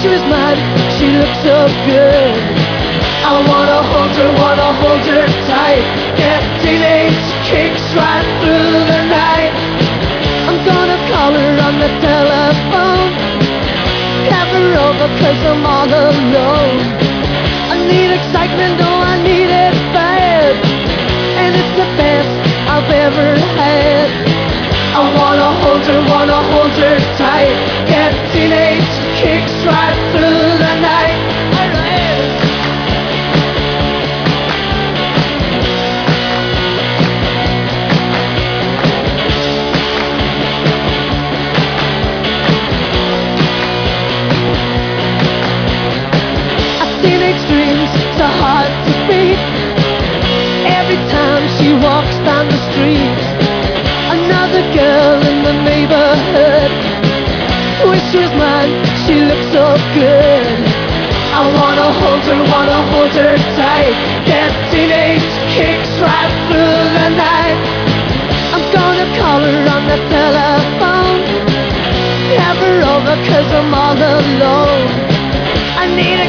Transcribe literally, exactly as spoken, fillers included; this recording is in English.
she was mine, she looked so good. I wanna hold her, wanna hold her tight, get teenage kicks right through the night. I'm gonna call her on the telephone, have her over cause I'm all alone. I need excitement, oh I need it bad, and it's the best I've ever had. I wanna hold her, wanna hold her tight, get teenage kicks right through the night. Alright. A teenage dream's so hard to beat. Every time she walks down the street, another girl in the neighborhood. Wish she was mine, she looks so good. I wanna hold her, wanna hold her tight, get teenage kicks right through the night. I'm gonna call her on the telephone, have her over cause I'm all alone. I need